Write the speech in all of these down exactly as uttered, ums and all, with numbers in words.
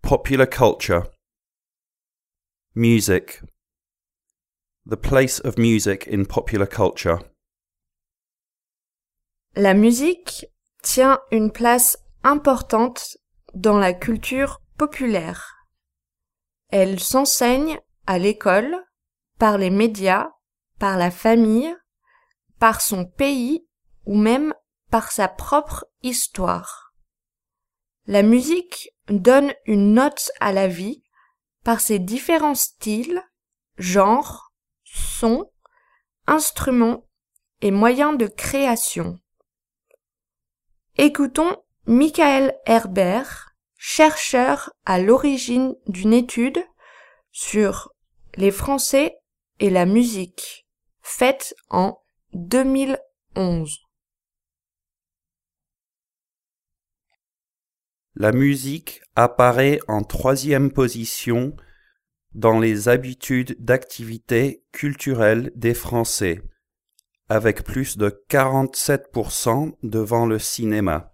Popular culture. Music. The place of music in popular culture. La musique tient une place importante dans la culture populaire. Elle s'enseigne à l'école, par les médias, par la famille, par son pays ou même par sa propre histoire. La musique donne une note à la vie par ses différents styles, genres, sons, instruments et moyens de création. Écoutons Michael Herbert, chercheur à l'origine d'une étude sur les Français et la musique, faite en deux mille onze. La musique apparaît en troisième position dans les habitudes d'activité culturelle des Français, avec plus de quarante-sept pour cent devant le cinéma.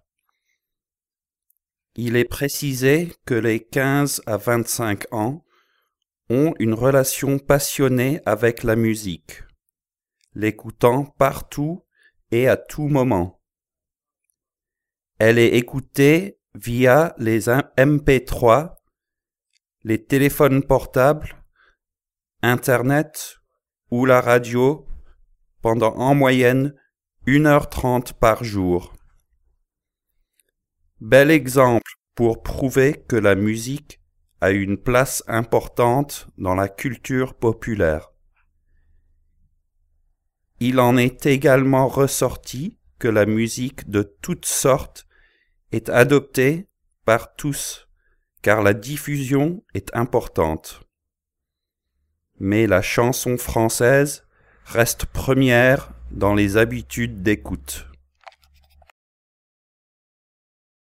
Il est précisé que les quinze à vingt-cinq ans ont une relation passionnée avec la musique, l'écoutant partout et à tout moment. Elle est écoutée via les M P trois, les téléphones portables, Internet ou la radio pendant en moyenne une heure trente par jour. Bel exemple pour prouver que la musique a une place importante dans la culture populaire. Il en est également ressorti que la musique de toutes sortes est adoptée par tous, car la diffusion est importante. Mais la chanson française reste première dans les habitudes d'écoute.